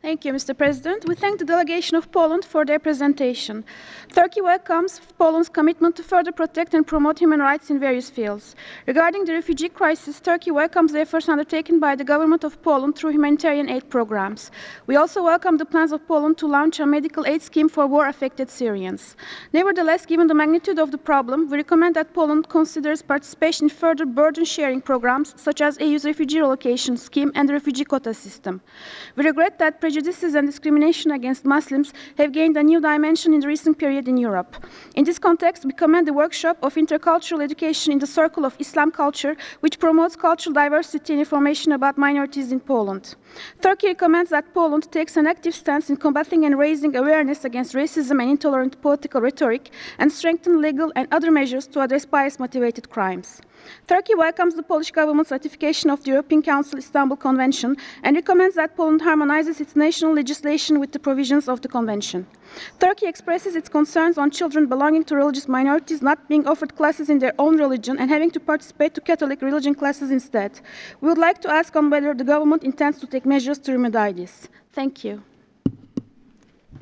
Thank you, Mr. President. We thank the delegation of Poland for their presentation. Turkey welcomes Poland's commitment to further protect and promote human rights in various fields. Regarding the refugee crisis, Turkey welcomes the efforts undertaken by the government of Poland through humanitarian aid programs. We also welcome the plans of Poland to launch a medical aid scheme for war-affected Syrians. Nevertheless, given the magnitude of the problem, we recommend that Poland considers participation in further burden-sharing programs, such as EU's refugee relocation scheme and the refugee quota system. We regret that prejudices and discrimination against Muslims have gained a new dimension in the recent period in Europe. In this context, we commend the workshop of intercultural education in the circle of Islam culture, which promotes cultural diversity and information about minorities in Poland. Turkey recommends that Poland takes an active stance in combating and raising awareness against racism and intolerant political rhetoric, and strengthen legal and other measures to address bias-motivated crimes. Turkey welcomes the Polish government's ratification of the European Council Istanbul Convention and recommends that Poland harmonizes its national legislation with the provisions of the Convention. Turkey expresses its concerns on children belonging to religious minorities not being offered classes in their own religion and having to participate to Catholic religion classes instead. We would like to ask on whether the government intends to take measures to remedy this. Thank you.